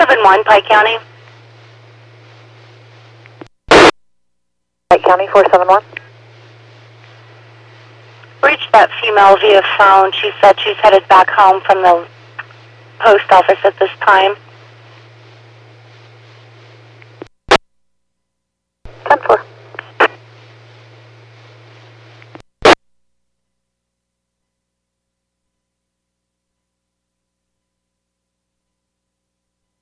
471, Pike County. Pike County, 471. Reached that female via phone. She said she's headed back home from the post office at this time.